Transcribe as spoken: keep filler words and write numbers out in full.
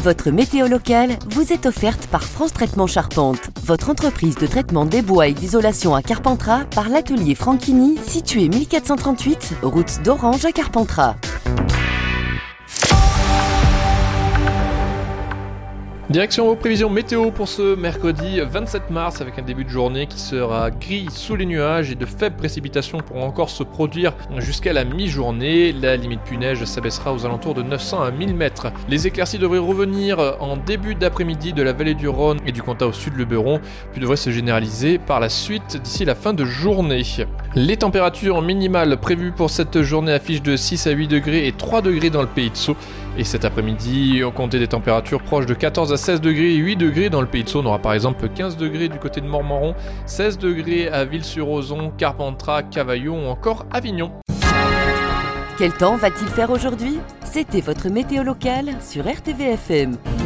Votre météo locale vous est offerte par France Traitement Charpente, votre entreprise de traitement des bois et d'isolation à Carpentras par l'atelier Franchini, situé mille quatre cent trente-huit, route d'Orange à Carpentras. Direction aux prévisions météo pour ce mercredi vingt-sept mars avec un début de journée qui sera gris sous les nuages et de faibles précipitations pourront encore se produire jusqu'à la mi-journée. La limite pluie-neige s'abaissera aux alentours de neuf cents à mille mètres. Les éclaircies devraient revenir en début d'après-midi de la vallée du Rhône et du Comtat au sud le Beron, puis devraient se généraliser par la suite d'ici la fin de journée. Les températures minimales prévues pour cette journée affichent de six à huit degrés et trois degrés dans le Pays de Sceaux. Et cet après-midi, on comptait des températures proches de quatorze à seize degrés et huit degrés dans le Pays de Sceaux. On aura par exemple quinze degrés du côté de Montmoron, seize degrés à Ville-sur-Ozon, Carpentras, Cavaillon ou encore Avignon. Quel temps va-t-il faire aujourd'hui ? C'était votre météo locale sur R T V F M.